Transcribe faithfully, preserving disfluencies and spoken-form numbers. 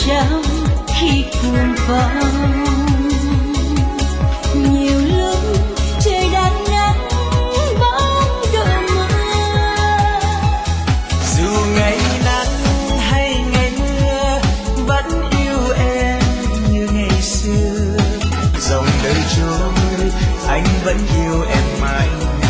trao khi cuồng phong. Nhiều lúc trời đang nắng bóng độ mưa, dù ngày nắng hay ngày mưa vẫn yêu em như ngày xưa. Dòng đời trôi anh vẫn yêu em mãi.